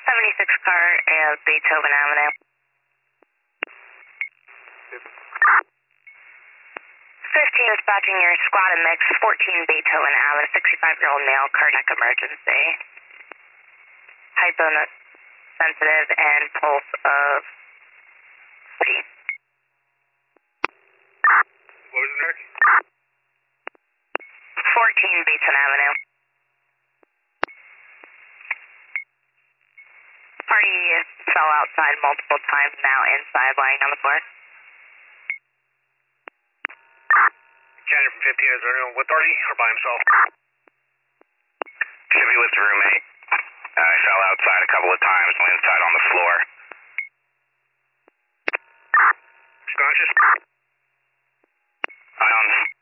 76 car, Beethoven Avenue. 15 dispatching your squad and mix, 14 Beethoven Avenue, 65-year-old male, cardiac emergency. Hyposensitive and pulse of 40. What was the next? 14 Beethoven Avenue. Party fell outside multiple times, now inside, lying on the floor. County from 15, is there anyone with Artie or by himself? Should be with the roommate. He fell outside a couple of times, went inside on the floor. He's conscious? I don't